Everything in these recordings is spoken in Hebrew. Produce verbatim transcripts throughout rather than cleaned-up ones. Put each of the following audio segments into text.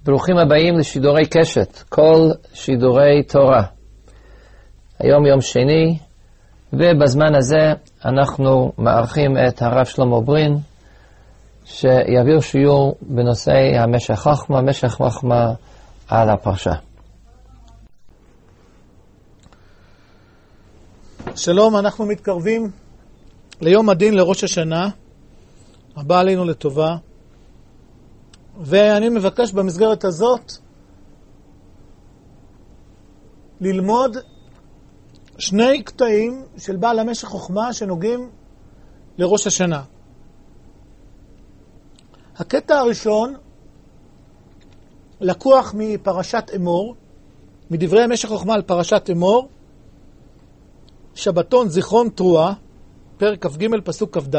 ברוכים הבאים לשידורי קשת, כל שידורי תורה. היום יום שני, ובזמן הזה אנחנו מארחים את הרב שלמה ברין, שיעביר שיעור בנושא המשך חוכמה, משך חוכמה על הפרשה. שלום, אנחנו מתקרבים ליום הדין לראש השנה, הבא עלינו לטובה. ואני מבקש במסגרת הזאת ללמוד שני קטעים של בעל המשך חוכמה שנוגעים לראש השנה. הקטע הראשון לקוח מפרשת אמור, מדברי המשך חוכמה על פרשת אמור, שבתון זיכרון תרועה, פרק כ"ג פסוק כ"ד.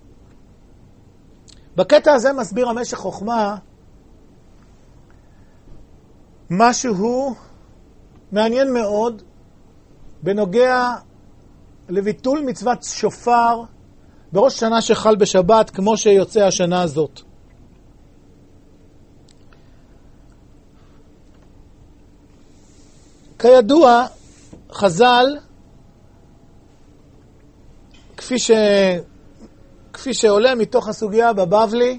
בקטע הזה מסביר המשך חוכמה משהו מעניין מאוד בנוגע לביטול מצוות שופר בראש שנה שחל בשבת כמו שיוצא השנה הזאת. כידוע, חז"ל, כפי ש... כפי שעולה מתוך הסוגיה בבבלי,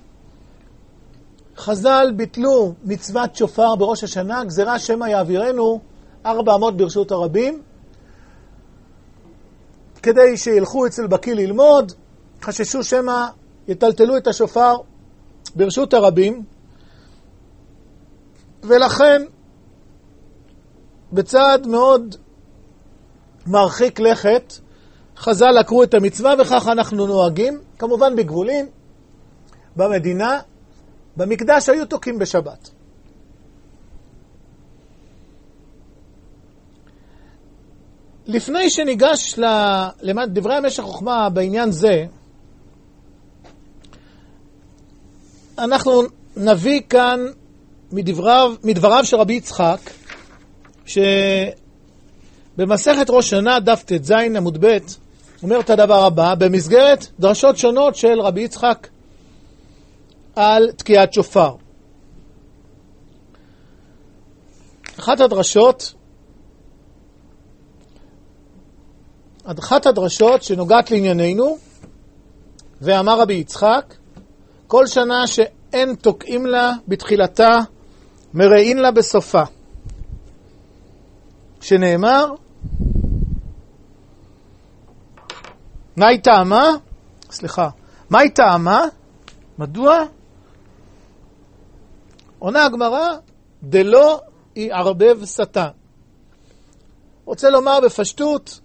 חז"ל ביטלו מצוות שופר בראש השנה, גזירה שמא יעבירנו ארבע אמות ברשות הרבים, כדי שילכו אצל בקי ללמוד, חששו שמא יטלטלו את השופר ברשות הרבים, ולכן בצעד מאוד מרחיק לכת, חז"ל עקרו את המצווה, וכך אנחנו נוהגים, כמובן בגבולים, במדינה, במקדש היו תוקים בשבת. לפני שניגש לדברי המשך חוכמה בעניין זה, אנחנו נביא כאן מדבריו, מדבריו של רבי יצחק, שבמסכת ראש שנה דף ט"ז עמוד ב' אומר את הדבר הבא, במסגרת דרשות שונות של רבי יצחק על תקיעת שופר. אחת הדרשות, אחת הדרשות שנוגעת לענייננו, ואמר רבי יצחק, כל שנה שאין תוקעים לה בתחילתה, מראים לה בסופה. שנאמר, מה היא טעמה? סליחה, מה היא טעמה? מדוע? עונה הגמרא, דלא יערבב שטן. רוצה לומר בפשטות,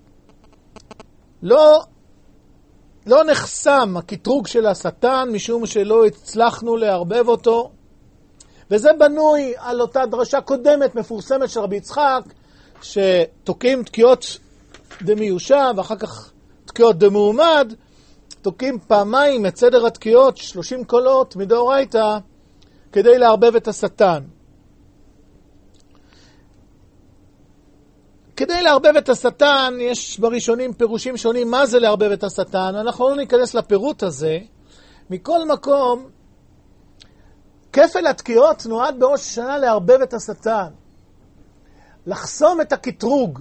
לא, לא נחסם הקטרוג של השטן, משום שלא הצלחנו לערבב אותו, וזה בנוי על אותה דרשה קודמת מפורסמת של רבי יצחק, שתוקעים תקיעות דמיושב, ואחר כך תקיעות דמועמד, תוקעים פעמיים את סדר התקיעות, שלושים קולות מדאורייתא, כדי לערבב את השטן. כדי לערבב את השטן, יש בראשונים פירושים שונים מה זה לערבב את השטן. אנחנו לא ניכנס לפירוט הזה. מכל מקום, כפל התקיעות נועד בראש השנה לערבב את השטן. לחסום את הקטרוג.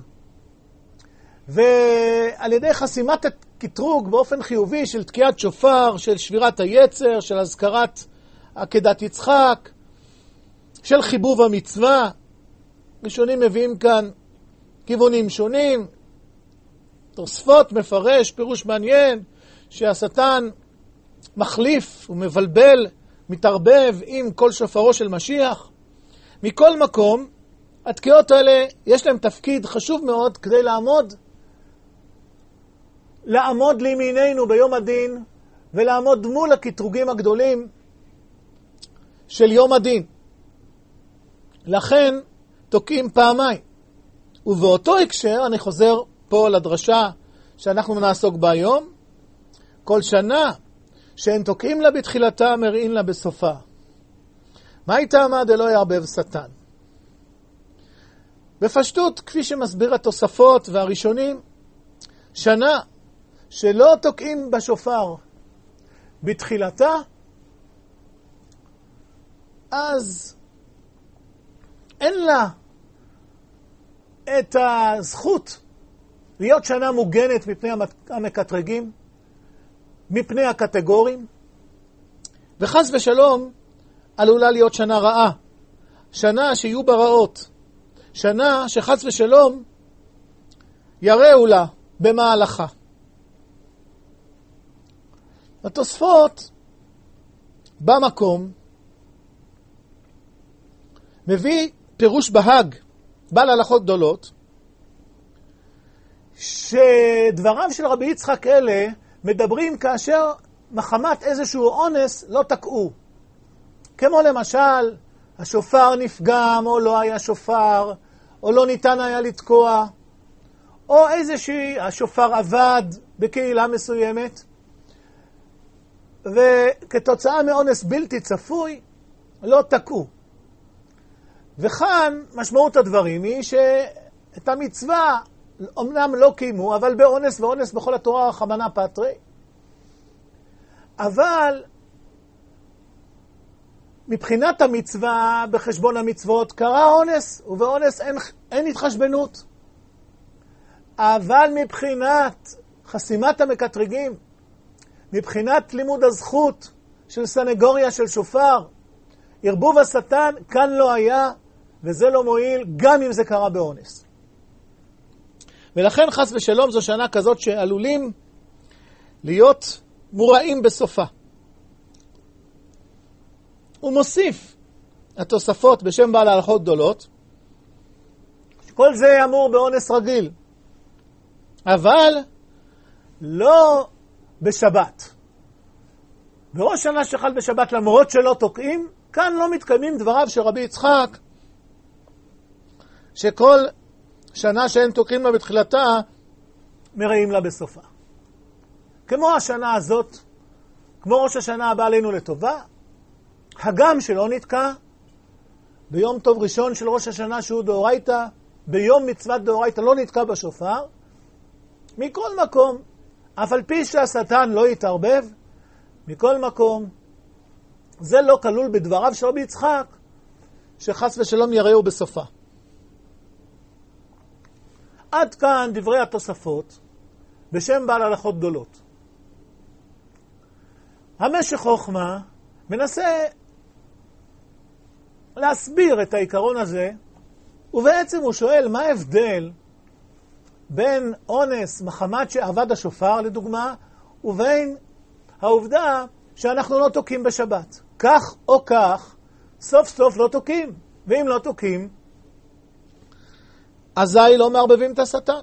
ועל ידי חסימת הקטרוג באופן חיובי של תקיעת שופר, של שבירת היצר, של הזכרת עקדת יצחק, של חיבוב המצווה. ראשונים מביאים כאן כיוונים שונים. תוספות מפרש, פירוש מעניין, שהשטן מחליף ומבלבל, מתערבב עם כל שופרו של משיח. מכל מקום, התקיעות האלה יש להם תפקיד חשוב מאוד כדי לעמוד, לעמוד לימיננו ביום הדין, ולעמוד מול הקטרוגים הגדולים של יום הדין. לכן תוקעים פעמיים. ובאותו הקשר אני חוזר פה לדרשה שאנחנו נעסוק בה היום, כל שנה שאין תוקעים לה בתחילתה מראים לה בסופה. מה היא טעמה דלא יערבב שטן? בפשטות, כפי שמסביר התוספות והראשונים, שנה שלא תוקעים בשופר בתחילתה, אז אין לה את הזכות להיות שנה מוגנת מפני המקטרגים, מפני הקטגורים, וחס ושלום עלולה להיות שנה רעה, שנה שיהיו בה רעות, שנה שחס ושלום יראו לה במהלכה. התוספות במקום מביא פירוש בהג, בעל הלכות גדולות, שדבריו של רבי יצחק אלה מדברים כאשר מחמת איזשהו אונס לא תקעו. כמו למשל, השופר נפגם או לא היה שופר, או לא ניתן היה לתקוע, או איזושהי, השופר עבד בקהילה מסוימת, וכתוצאה מאונס בלתי צפוי, לא תקעו. וכאן משמעות הדברים היא שאת המצווה אמנם לא קיימו, אבל באונס ואונס בכל התורה רחמנא פטרי. אבל מבחינת המצווה בחשבון המצוות קרה אונס, ובאונס אין, אין התחשבנות. אבל מבחינת חסימת המקטרגים, מבחינת לימוד הזכות של סנגוריה של שופר, ערבוב השטן כאן לא היה, וזה לא מועיל גם אם זה קרה באונס. ולכן חס ושלום זו שנה כזאת שעלולים להיות מוראים בסופה. הוא מוסיף התוספות בשם בעל ההלכות גדולות, כל זה אמור באונס רגיל, אבל לא בשבת. בראש שנה שחל בשבת למרות שלא תוקעים, כאן לא מתקיימים דבריו של רבי יצחק, שכל שנה שאין תוקעים לה בתחילתה, מראים לה בסופה. כמו השנה הזאת, כמו ראש השנה הבא עלינו לטובה, הגם שלא נתקע, ביום טוב ראשון של ראש השנה שהוא דאורייתא, ביום מצוות דאורייתא לא נתקע בשופר, מכל מקום, אף על פי שהשטן לא יתערבב, מכל מקום, זה לא כלול בדבריו של רבי יצחק, שחס ושלום יראו בסופה. עד כאן דברי התוספות, בשם בעל הלכות גדולות. המשך חוכמה מנסה להסביר את העיקרון הזה, ובעצם הוא שואל מה ההבדל בין אונס מחמת שעבד השופר לדוגמה, ובין העובדה שאנחנו לא תוקים בשבת. כך או כך, סוף סוף לא תוקים, ואם לא תוקים, אזי לא מערבבים את השטן.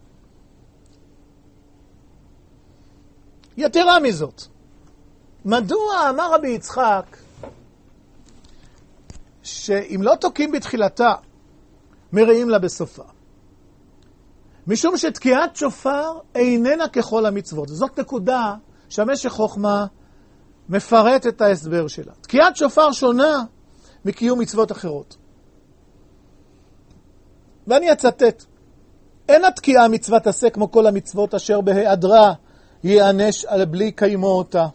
יתרה מזאת, מדוע אמר רבי יצחק שאם לא תוקים בתחילתה, מראים לה בסופה? משום שתקיעת שופר איננה ככל המצוות. זאת נקודה שהמשך חוכמה מפרט את ההסבר שלה. תקיעת שופר שונה מקיום מצוות אחרות. ואני אצטט, אין התקיעה מצוות עשה כמו כל המצוות אשר בהיעדרה יענש על בלי קיימו אותה.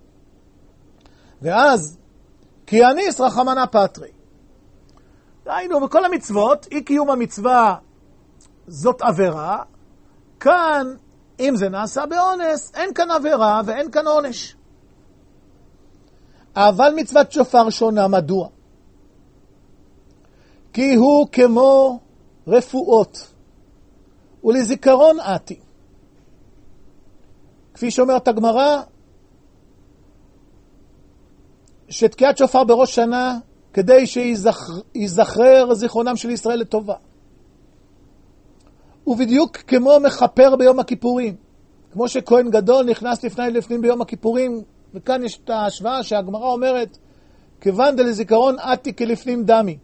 ואז, כי הניס רחמנא פטרי. דהיינו, בכל המצוות, אי קיום המצווה זאת עבירה, כאן, אם זה נעשה באונס, אין כאן עבירה ואין כאן עונש. אבל מצוות שופר שונה, מדוע? כי הוא כמו רפואות, ולזיכרון עתי. כפי שאומרת הגמרא, שתקיעת שופר בראש שנה, כדי שיזכרר זיכרונם של ישראל לטובה. ובדיוק כמו מחפר ביום הכיפורים. כמו שכהן גדול נכנס לפני לפנים ביום הכיפורים, וכאן יש את ההשוואה שהגמרא אומרת, כיוון דלזיכרון עתי כלפנים דמי.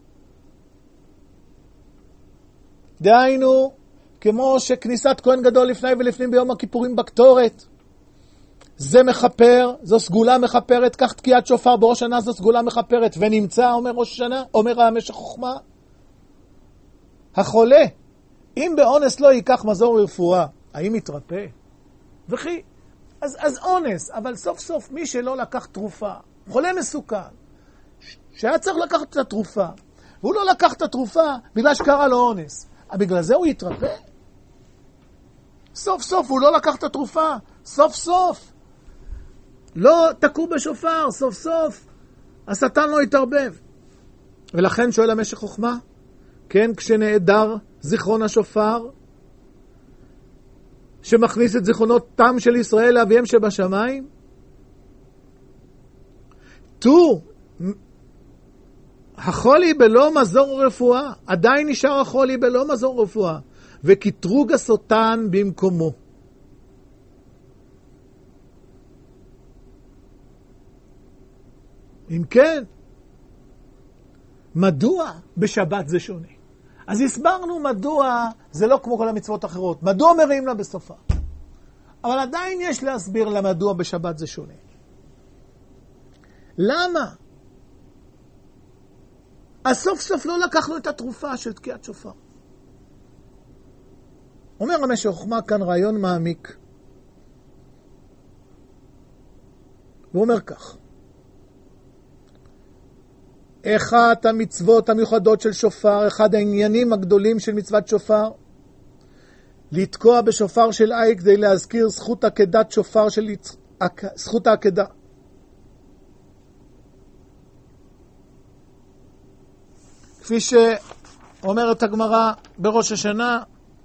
דהיינו, כמו שכניסת כהן גדול לפני ולפנים ביום הכיפורים בקטורת, זה מחפר, זו סגולה מחפרת, כך תקיעת שופר בראש שנה זו סגולה מחפרת, ונמצא, אומר ראש השנה, אומר המשך חוכמה, החולה, אם באונס לא ייקח מזור רפואה, האם יתרפא? וכי, אז, אז אונס, אבל סוף סוף מי שלא לקח תרופה, חולה מסוכן, שהיה צריך לקחת את התרופה, והוא לא לקח את התרופה בגלל שקרה לו אונס. בגלל זה הוא יתרפא? סוף סוף הוא לא לקח את התרופה, סוף סוף. לא תקעו בשופר, סוף סוף. השטן לא יתערבב. ולכן שואל המשך חוכמה, כן, כשנעדר זיכרון השופר, שמכניס את זיכרונות תם של ישראל לאביהם שבשמיים, תו, החולי בלא מזור רפואה, עדיין נשאר החולי בלא מזור רפואה, וכתרוג הסוטן במקומו. אם כן, מדוע בשבת זה שונה? אז הסברנו מדוע זה לא כמו כל המצוות האחרות. מדוע מראים לה בסופה? אבל עדיין יש להסביר לה מדוע בשבת זה שונה. למה? אז סוף סוף לא לקחנו את התרופה של תקיעת שופר. אומר המשך חוכמה כאן רעיון מעמיק. הוא אומר כך. אחת המצוות המיוחדות של שופר, אחד העניינים הגדולים של מצוות שופר, לתקוע בשופר של איל כדי להזכיר זכות עקדת שופר של זכות העקדה. כפי שאומרת הגמרא בראש השנה,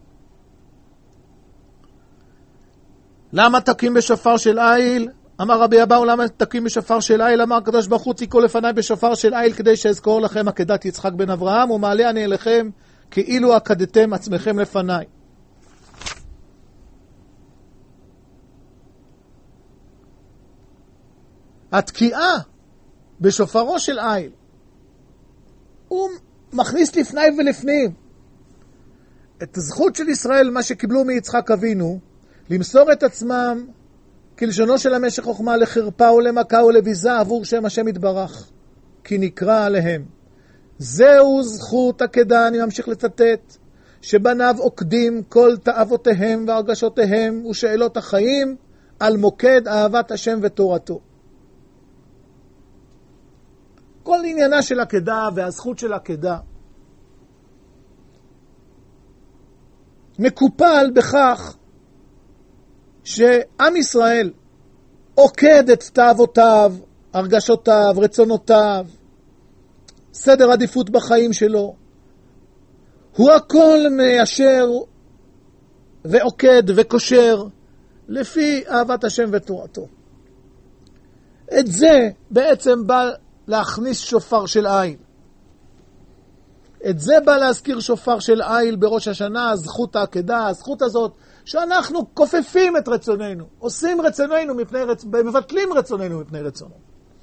למה תקים בשופר של איל? אמר רבי אבאו, למה תקים בשופר של איל? אמר הקדוש ברוך הוא, תיקחו לפניי בשופר של איל כדי שאזכור לכם עקדת יצחק בן אברהם, ומעלה אני אליכם כאילו עקדתם עצמכם לפניי. התקיעה בשופרו של איל, הוא מכניס לפני ולפנים את הזכות של ישראל, מה שקיבלו מיצחק אבינו, למסור את עצמם כלשונו של המשך חוכמה לחרפה ולמכה ולביזה עבור שם השם יתברך, כי נקרא עליהם. זהו זכות עקדה, אני ממשיך לצטט, שבניו עוקדים כל תאוותיהם והרגשותיהם ושאלות החיים על מוקד אהבת השם ותורתו. כל עניינה של עקדה והזכות של עקדה מקופל בכך שעם ישראל עוקד את תאוותיו, הרגשותיו, רצונותיו, סדר עדיפות בחיים שלו. הוא הכל מיישר ועוקד וקושר לפי אהבת השם ותורתו. את זה בעצם בא להכניס שופר של איל. את זה בא להזכיר שופר של איל בראש השנה, זכות העקדה, הזכות הזאת שאנחנו כופפים את רצוננו, עושים רצוננו מפני רצ... מבטלים רצוננו מפני רצונו.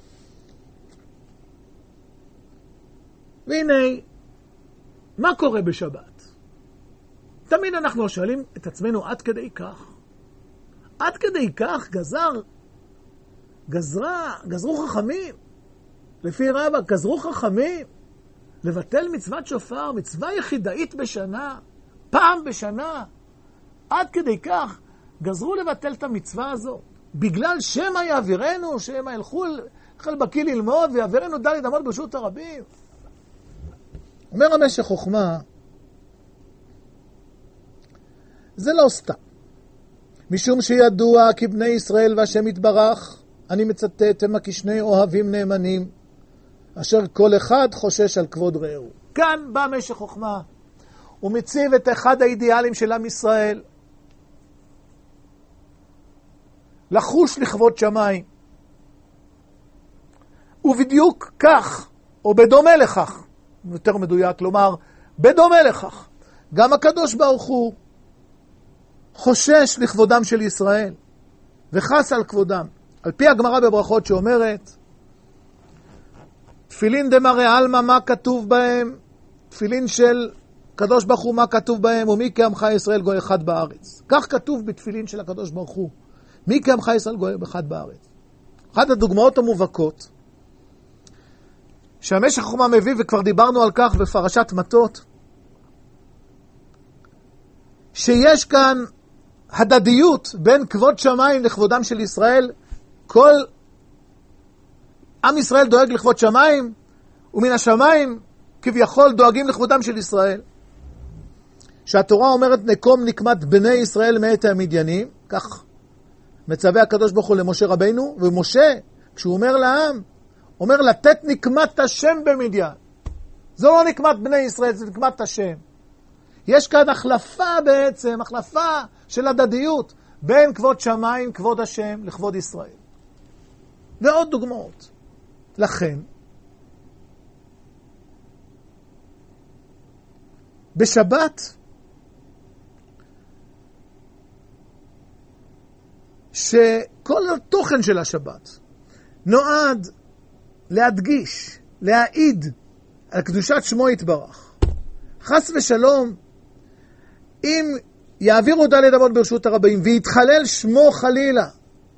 והנה, מה קורה בשבת? תמיד אנחנו שואלים את עצמנו עד כדי כך. עד כדי כך גזר, גזרה, גזרו חכמים. לפי רבא, גזרו חכמים לבטל מצוות שופר, מצווה יחידאית בשנה, פעם בשנה. עד כדי כך גזרו לבטל את המצווה הזו, בגלל שמא יעבירנו, שמא ילכו אל בקי ללמוד ויעבירנו דלת אמות ברשות הרבים. אומר המשך חוכמה, זה לא סתם. משום שידוע כי בני ישראל והשם יתברך, אני מצטט, הם כשני אוהבים נאמנים, אשר כל אחד חושש על כבוד רעהו. כאן בא משך חוכמה, הוא מציב את אחד האידיאלים של עם ישראל, לחוש לכבוד שמיים. ובדיוק כך, או בדומה לכך, יותר מדויק, כלומר, בדומה לכך, גם הקדוש ברוך הוא חושש לכבודם של ישראל, וחס על כבודם. על פי הגמרא בברכות שאומרת, תפילין דמרי אלמה, מה כתוב בהם? תפילין של קדוש ברוך הוא, מה כתוב בהם? ומי כעמך ישראל גוי אחד בארץ. כך כתוב בתפילין של הקדוש ברוך הוא. מי כעמך ישראל גוי אחד בארץ. אחת הדוגמאות המובהקות, שהמשך חוכמה מביא, וכבר דיברנו על כך בפרשת מטות, שיש כאן הדדיות בין כבוד שמיים לכבודם של ישראל. כל עם ישראל דואג לכבוד שמיים, ומן השמיים כביכול דואגים לכבודם של ישראל. שהתורה אומרת נקום נקמת בני ישראל מאת המדיינים, כך מצווה הקדוש ברוך הוא למשה רבינו, ומשה, כשהוא אומר לעם, אומר לתת נקמת השם במדיין. זו לא נקמת בני ישראל, זה נקמת השם. יש כאן החלפה בעצם, החלפה של הדדיות, בין כבוד שמיים, כבוד השם, לכבוד ישראל. ועוד דוגמאות. לכן, בשבת, שכל התוכן של השבת נועד להדגיש, להעיד על קדושת שמו יתברך. חס ושלום, אם יעבירו דלת אמות ברשות הרבים ויתחלל שמו חלילה,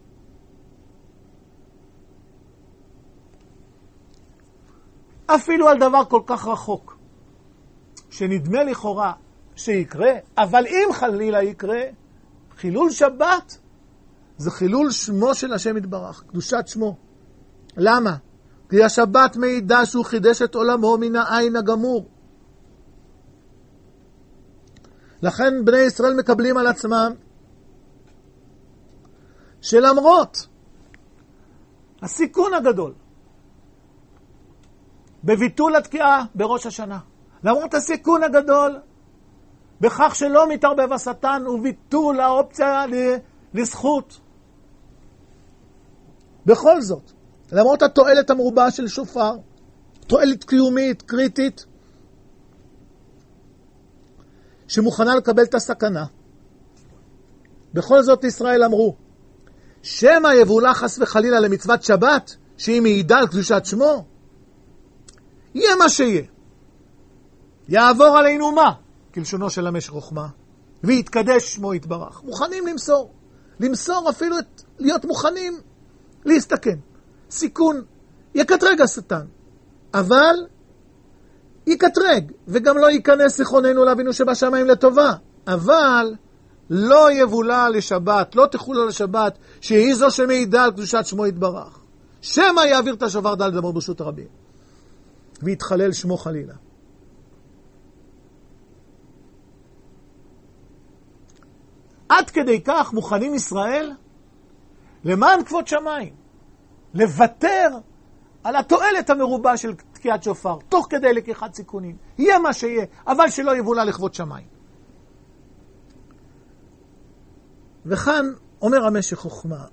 אפילו על דבר כל כך רחוק, שנדמה לכאורה שיקרה, אבל אם חלילה יקרה, חילול שבת זה חילול שמו של השם יתברך, קדושת שמו. למה? כי השבת מעידה שהוא חידש את עולמו מן העין הגמור. לכן בני ישראל מקבלים על עצמם שלמרות הסיכון הגדול בביטול התקיעה בראש השנה, למרות הסיכון הגדול בכך שלא מתערבב השטן וביטול האופציה לזכות, בכל זאת, למרות התועלת המרובה של שופר, תועלת קיומית, קריטית, שמוכנה לקבל את הסכנה, בכל זאת ישראל אמרו, שמא יבולה חס וחלילה למצוות שבת, שהיא מעידה על קדושת שמו, יהיה מה שיהיה. יעבור עלינו מה? כלשונו של המשך חוכמה, ויתקדש שמו יתברך. מוכנים למסור. למסור אפילו את, להיות מוכנים להסתכן. סיכון. יקטרג השטן. אבל יקטרג, וגם לא ייכנס זיכרוננו לאבינו שבשמיים לטובה. אבל לא יבולה לשבת, לא תחול על השבת, שהיא זו שמעידה על קדושת שמו יתברך. שמא יעביר את השופר דלת אמות ברשות הרבים. ויתחלל שמו חלילה. עד כדי כך מוכנים ישראל למען כבוד שמיים לוותר על התועלת המרובה של תקיעת שופר, תוך כדי לקיחת סיכונים. יהיה מה שיהיה, אבל שלא יבולה לכבוד שמיים. וכאן אומר המשך חוכמה,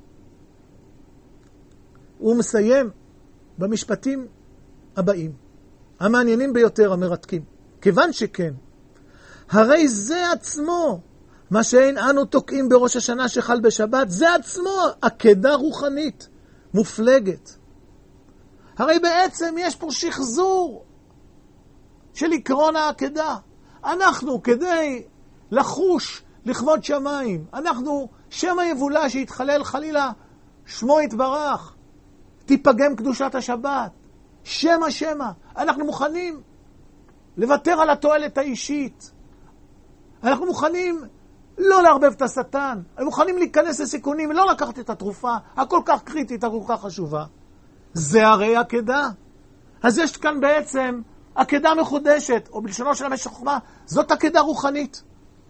הוא מסיים במשפטים הבאים, המעניינים ביותר, המרתקים. כיוון שכן, הרי זה עצמו, מה שאין אנו תוקעים בראש השנה שחל בשבת, זה עצמו עקדה רוחנית, מופלגת. הרי בעצם יש פה שחזור של עקרון העקדה. אנחנו כדי לחוש לכבוד שמיים, אנחנו שמא יבולה שיתחלל חלילה שמו יתברך, תיפגם קדושת השבת, שמא שמא, אנחנו מוכנים לוותר על התועלת האישית, אנחנו מוכנים לא לערבב את השטן, אנחנו מוכנים להיכנס לסיכונים, לא לקחת את התרופה הכל כך קריטית, הכל כך חשובה. זה הרי עקדה. אז יש כאן בעצם עקדה מחודשת, או בלשונו של המשך חוכמה, זאת עקדה רוחנית.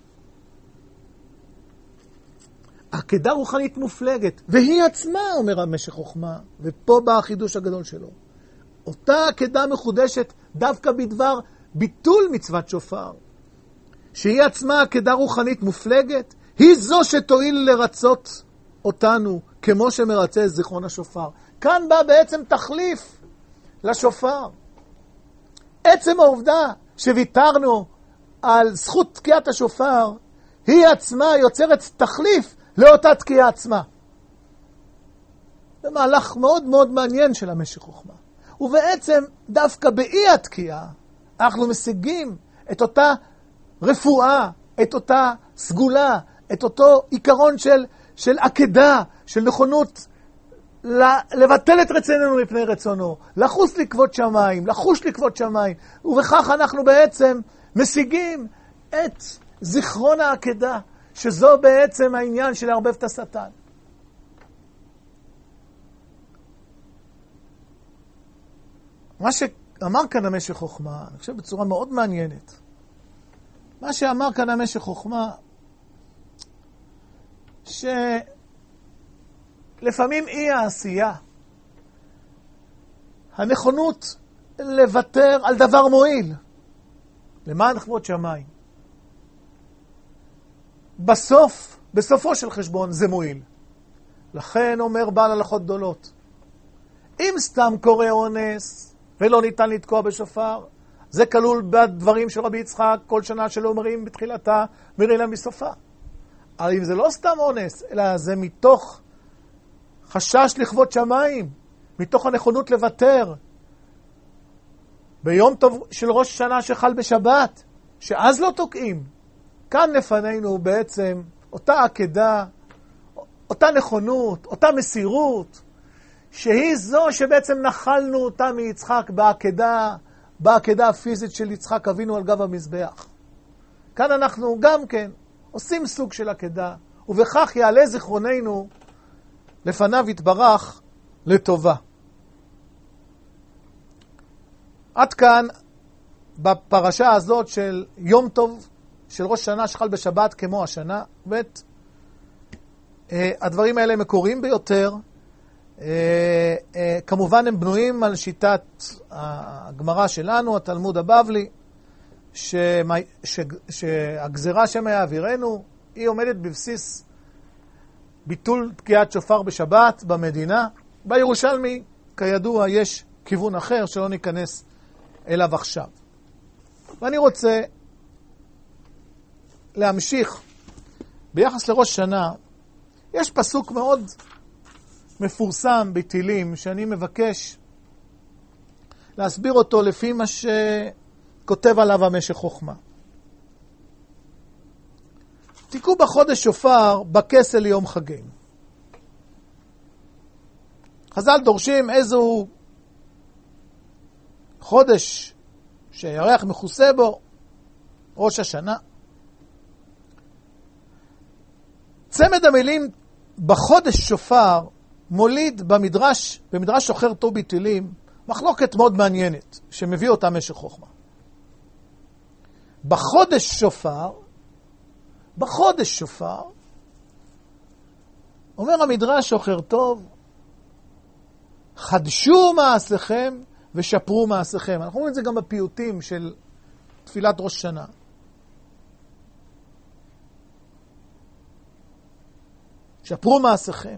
עקדה רוחנית מופלגת, והיא עצמה, אומר המשך חוכמה, ופה בא החידוש הגדול שלו. אותה עקדה מחודשת דווקא בדבר ביטול מצוות שופר, שהיא עצמה עקדה רוחנית מופלגת, היא זו שתועיל לרצות אותנו, כמו שמרצה זיכרון השופר. כאן בא בעצם תחליף לשופר. עצם העובדה שוויתרנו על זכות תקיעת השופר, היא עצמה יוצרת תחליף לאותה תקיעה עצמה. זה מהלך מאוד מאוד מעניין של המשך חוכמה. ובעצם דווקא באי התקיעה, אנחנו משיגים את אותה רפואה, את אותה סגולה, את אותו עיקרון של, של עקדה, של נכונות לבטל את רצוננו מפני רצונו, לחוש לכבוד שמיים, לחוש לכבוד שמיים, ובכך אנחנו בעצם משיגים את זיכרון העקדה, שזו בעצם העניין של לערבב את השטן. מה אמר כאן המשך חוכמה, אני חושב בצורה מאוד מעניינת. מה שאמר כאן המשך חוכמה, שלפעמים אי העשייה, הנכונות לוותר על דבר מועיל, למען כבוד שמיים. בסוף, בסופו של חשבון זה מועיל. לכן אומר בעל הלכות גדולות, אם סתם קורה אונס ולא ניתן לתקוע בשופר, זה כלול בדברים של רבי יצחק, כל שנה שלא אומרים בתחילתה, מרילה מסופה. אבל אם זה לא סתם אונס, אלא זה מתוך חשש לכבוד שמיים, מתוך הנכונות לוותר, ביום טוב של ראש השנה שחל בשבת, שאז לא תוקעים. כאן לפנינו בעצם אותה עקדה, אותה נכונות, אותה מסירות, שהיא זו שבעצם נחלנו אותה מיצחק בעקדה, בעקדה הפיזית של יצחק אבינו על גב המזבח. כאן אנחנו גם כן עושים סוג של עקדה, ובכך יעלה זיכרוננו לפניו יתברך לטובה. עד כאן בפרשה הזאת של יום טוב של ראש שנה שחל בשבת כמו השנה. בית, הדברים האלה מקוריים ביותר. כמובן הם בנויים על שיטת הגמרא שלנו, התלמוד הבבלי, שהגזרה שמא יעבירנו היא עומדת בבסיס ביטול תקיעת שופר בשבת במדינה. בירושלמי כידוע יש כיוון אחר שלא ניכנס אליו עכשיו. ואני רוצה להמשיך ביחס לראש שנה. יש פסוק מאוד מפורסם בתהילים שאני מבקש להסביר אותו לפי מה שכותב עליו המשך חוכמה. תיקעו בחודש שופר בכסל ליום חגים. חז"ל דורשים איזו חודש שהירח מכוסה בו, ראש השנה. צמד המילים בחודש שופר מוליד במדרש, במדרש שוחר טוב בתהילים, מחלוקת מאוד מעניינת, שמביא אותה משך חוכמה. בחודש שופר, בחודש שופר, אומר המדרש שוחר טוב, חדשו מעשיכם ושפרו מעשיכם. אנחנו רואים את זה גם בפיוטים של תפילת ראש שנה. שפרו מעשיכם.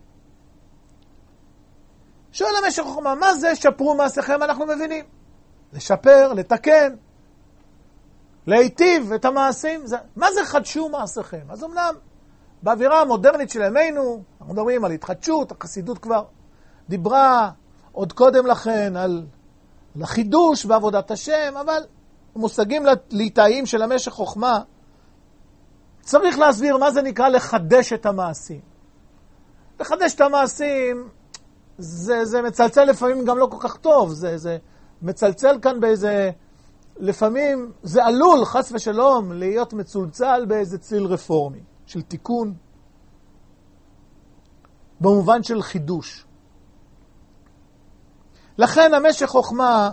שואל המשך חוכמה, מה זה שפרו מעשיכם? אנחנו מבינים. לשפר, לתקן, להיטיב את המעשים. זה, מה זה חדשו מעשיכם? אז אמנם, באווירה המודרנית של ימינו, אנחנו מדברים על התחדשות, החסידות כבר דיברה עוד קודם לכן על החידוש בעבודת השם, אבל מושגים ליטאיים של המשך חוכמה, צריך להסביר מה זה נקרא לחדש את המעשים. לחדש את המעשים, זה, זה מצלצל לפעמים גם לא כל כך טוב, זה, זה מצלצל כאן באיזה, לפעמים זה עלול, חס ושלום, להיות מצולצל באיזה ציל רפורמי, של תיקון, במובן של חידוש. לכן המשך חוכמה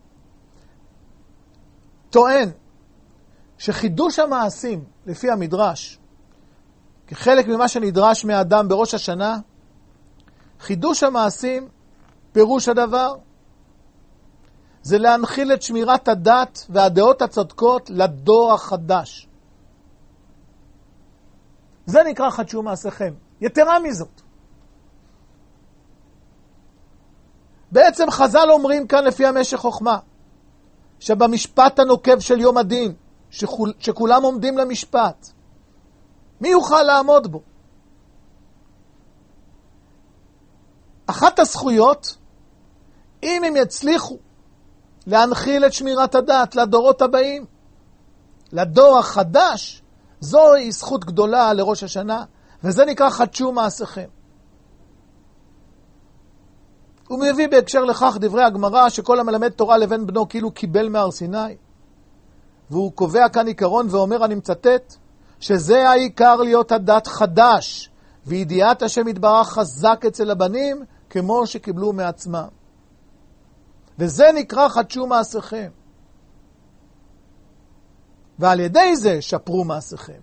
טוען שחידוש המעשים, לפי המדרש, כחלק ממה שנדרש מהאדם בראש השנה, חידוש המעשים, פירוש הדבר, זה להנחיל את שמירת הדת והדעות הצודקות לדור החדש. זה נקרא חדשו מעשיכם. יתרה מזאת. בעצם חז"ל אומרים כאן לפי המשך חוכמה, שבמשפט הנוקב של יום הדין, שכול, שכולם עומדים למשפט, מי יוכל לעמוד בו? אחת הזכויות, אם הם יצליחו להנחיל את שמירת הדת לדורות הבאים, לדור החדש, זוהי זכות גדולה לראש השנה, וזה נקרא חדשו מעשיכם. הוא מביא בהקשר לכך דברי הגמרא שכל המלמד תורה לבן בנו כאילו קיבל מהר סיני. והוא קובע כאן עיקרון ואומר, אני מצטט, שזה העיקר להיות הדת חדש, וידיעת השם יתברך חזק אצל הבנים כמו שקיבלו מעצמם. וזה נקרא חדשו מעשיכם. ועל ידי זה שפרו מעשיכם.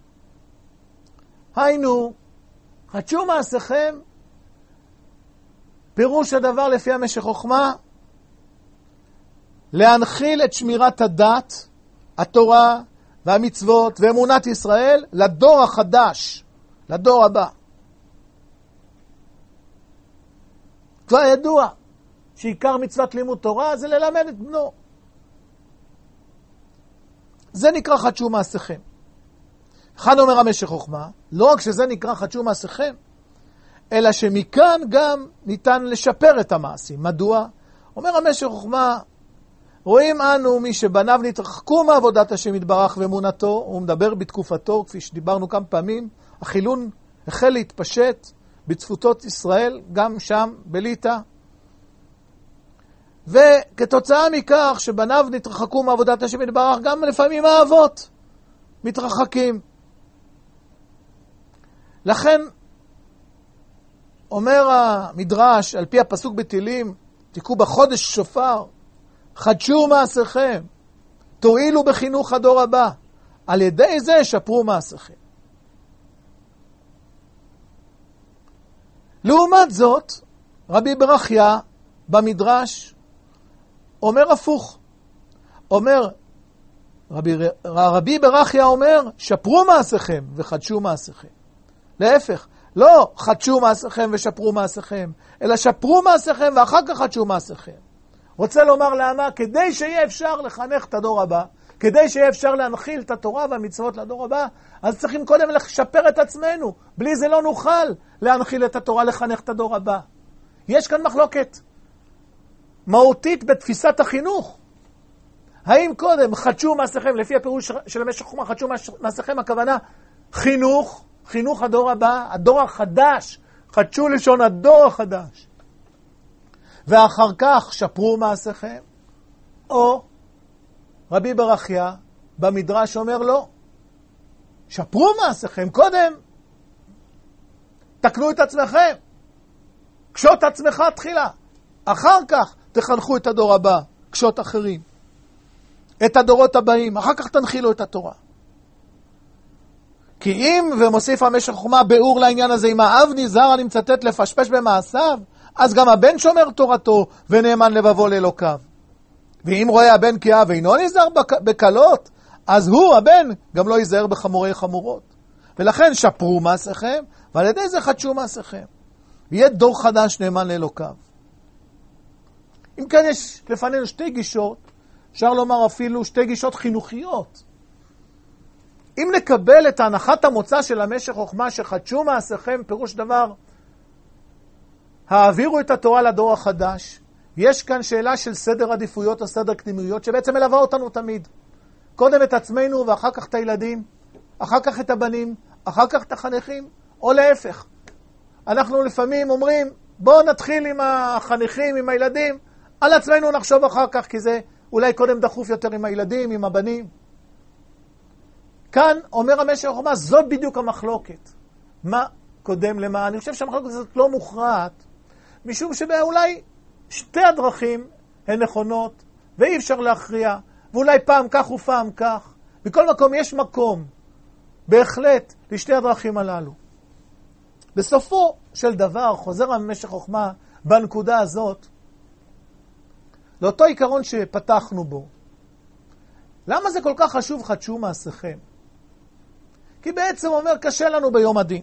היינו, חדשו מעשיכם, פירוש הדבר לפי המשך חוכמה, להנחיל את שמירת הדת, התורה והמצוות ואמונת ישראל לדור החדש, לדור הבא. כבר ידוע שעיקר מצוות לימוד תורה זה ללמד את בנו. זה נקרא חדשו מעשיכם. אחד אומר המשך חוכמה, לא רק שזה נקרא חדשו מעשיכם, אלא שמכאן גם ניתן לשפר את המעשים. מדוע? אומר המשך חוכמה, רואים אנו מי שבניו נתרחקו מעבודת השם יתברך ואמונתו, הוא מדבר בתקופתו, כפי שדיברנו כמה פעמים, החילון החל להתפשט בצפותות ישראל, גם שם בליטא, וכתוצאה מכך שבניו נתרחקו מעבודת השם יתברך, גם לפעמים האבות מתרחקים. לכן אומר המדרש, על פי הפסוק בתהילים, תקעו בחודש שופר, חדשו מעשיכם, תועילו בחינוך הדור הבא, על ידי זה שפרו מעשיכם. לעומת זאת, רבי ברכיה במדרש אומר הפוך. אומר, רבי, רבי ברכיה אומר, שפרו מעשיכם וחדשו מעשיכם. להפך, לא חדשו מעשיכם ושפרו מעשיכם, אלא שפרו מעשיכם ואחר כך חדשו מעשיכם. רוצה לומר למה? כדי שיהיה אפשר לחנך את הדור הבא, כדי שיהיה אפשר להנחיל את התורה והמצוות לדור הבא, אז צריכים קודם לשפר את עצמנו. בלי זה לא נוכל להנחיל את התורה, לחנך את הדור הבא. יש כאן מחלוקת מהותית בתפיסת החינוך. האם קודם חדשו מעשיכם, לפי הפירוש של המשך חוכמה, חדשו מעשיכם, הכוונה חינוך, חינוך הדור הבא, הדור החדש, חדשו לשון הדור החדש. ואחר כך שפרו מעשיכם, או רבי ברכיה במדרש אומר לא, שפרו מעשיכם, קודם תקנו את עצמכם, קשות עצמך תחילה, אחר כך תחנכו את הדור הבא, קשות אחרים, את הדורות הבאים, אחר כך תנחילו את התורה. כי אם, ומוסיף המשך חוכמה באור לעניין הזה, אם האב נזהר אני מצטט לפשפש במעשיו, אז גם הבן שומר תורתו ונאמן לבבו לאלוקיו. ואם רואה הבן כי האב אינו נזהר בקלות, אז הוא, הבן, גם לא ייזהר בחמורי חמורות. ולכן שפרו מעשיכם, ועל ידי זה חדשו מעשיכם. ויהיה דור חדש נאמן לאלוקיו. אם כן יש לפנינו שתי גישות, אפשר לומר אפילו שתי גישות חינוכיות. אם נקבל את הנחת המוצא של המשך חוכמה שחדשו מעשיכם, פירוש דבר, העבירו את התורה לדור החדש, יש כאן שאלה של סדר עדיפויות או סדר קדימויות שבעצם מלווה אותנו תמיד. קודם את עצמנו ואחר כך את הילדים, אחר כך את הבנים, אחר כך את החניכים, או להפך. אנחנו לפעמים אומרים, בואו נתחיל עם החניכים, עם הילדים, על עצמנו נחשוב אחר כך, כי זה אולי קודם דחוף יותר עם הילדים, עם הבנים. כאן אומר המשך חוכמה, זאת בדיוק המחלוקת. מה קודם למה? אני חושב שהמחלוקת הזאת לא מוכרעת, משום שאולי שתי הדרכים הן נכונות, ואי אפשר להכריע, ואולי פעם כך ופעם כך. בכל מקום יש מקום, בהחלט, לשתי הדרכים הללו. בסופו של דבר, חוזר המשך חוכמה בנקודה הזאת, לאותו עיקרון שפתחנו בו. למה זה כל כך חשוב חדשו מעשיכם? כי בעצם אומר קשה לנו ביום הדין.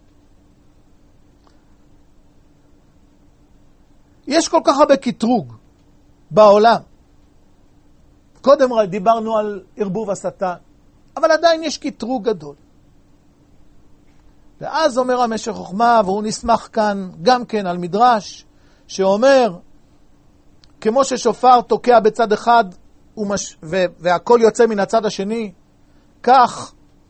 יש כל כך הרבה קטרוג בעולם. קודם דיברנו על ערבוב השטן, אבל עדיין יש קטרוג גדול. ואז אומר המשך חוכמה, והוא נסמך כאן גם כן על מדרש, שאומר, כמו ששופר תוקע בצד אחד, ומש... והכל יוצא מן הצד השני, כך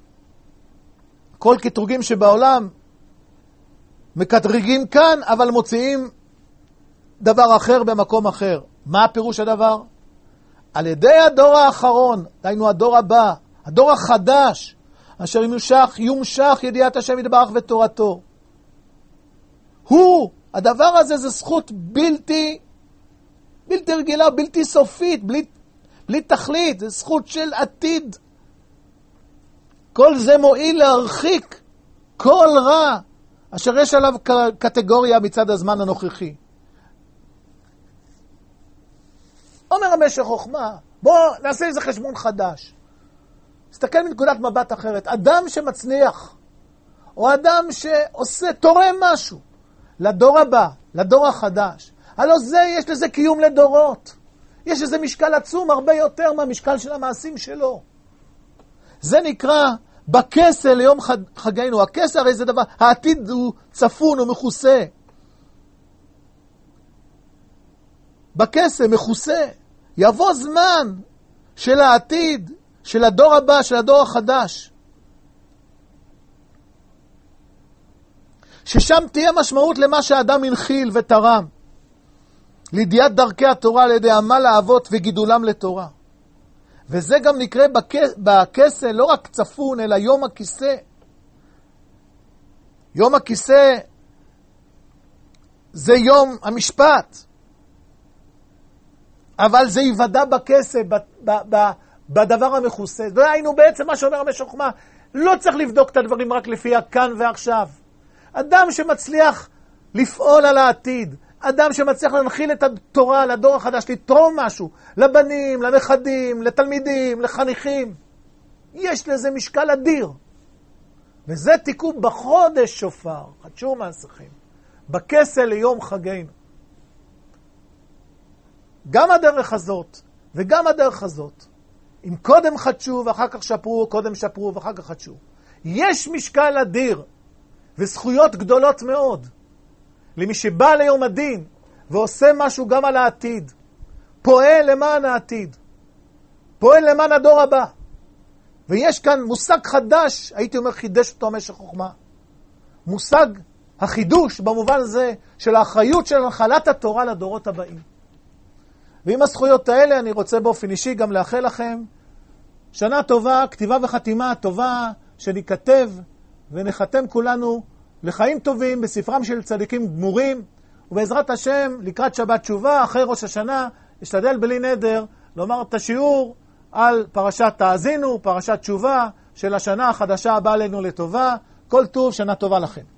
כל קטרוגים שבעולם מקטרגים כאן, אבל מוציאים דבר אחר במקום אחר. מה הפירוש הדבר? על ידי הדור האחרון, דיינו הדור הבא, הדור החדש, אשר ימשך, יומשך ידיעת השם יתברך ותורתו. הוא, הדבר הזה זה זכות בלתי בלתי רגילה, בלתי סופית, בלי, בלי תכלית, זה זכות של עתיד. כל זה מועיל להרחיק כל רע, אשר יש עליו קטגוריה מצד הזמן הנוכחי. אומר המשך חוכמה, בוא נעשה איזה חשבון חדש. תסתכל מנקודת מבט אחרת. אדם שמצליח, או אדם שעושה, תורם משהו, לדור הבא, לדור החדש, הלא זה, יש לזה קיום לדורות. יש לזה משקל עצום, הרבה יותר מהמשקל של המעשים שלו. זה נקרא בכסה ליום חגינו. הכסה הרי זה דבר, העתיד הוא צפון, הוא מכוסה. בכסה, מכוסה. יבוא זמן של העתיד, של הדור הבא, של הדור החדש. ששם תהיה משמעות למה שהאדם הנחיל ותרם. לידיעת דרכי התורה על ידי עמל האבות וגידולם לתורה. וזה גם נקרא בכסה לא רק צפון, אלא יום הכיסא. יום הכיסא זה יום המשפט. אבל זה יוודע בכסה, ב- ב- ב- בדבר המכוסה. והיינו בעצם מה שאומר המשך חוכמה, לא צריך לבדוק את הדברים רק לפי הכאן ועכשיו. אדם שמצליח לפעול על העתיד, אדם שמצליח להנחיל את התורה לדור החדש, לתרום משהו, לבנים, לנכדים, לתלמידים, לחניכים, יש לזה משקל אדיר. וזה תיקון בחודש שופר, חדשו מעשיכם, בכסה ליום חגינו. גם הדרך הזאת וגם הדרך הזאת, אם קודם חדשו ואחר כך שפרו, קודם שפרו ואחר כך חדשו, יש משקל אדיר וזכויות גדולות מאוד למי שבא ליום הדין ועושה משהו גם על העתיד, פועל למען העתיד, פועל למען הדור הבא. ויש כאן מושג חדש, הייתי אומר חידש אותו המשך חוכמה, מושג החידוש במובן הזה של האחריות של הנחלת התורה לדורות הבאים. ועם הזכויות האלה אני רוצה באופן אישי גם לאחל לכם שנה טובה, כתיבה וחתימה טובה, שניכתב ונחתם כולנו לחיים טובים בספרם של צדיקים גמורים, ובעזרת השם לקראת שבת תשובה אחרי ראש השנה אשתדל בלי נדר לומר את השיעור על פרשת תאזינו, פרשת תשובה של השנה החדשה הבאה עלינו לטובה. כל טוב, שנה טובה לכם.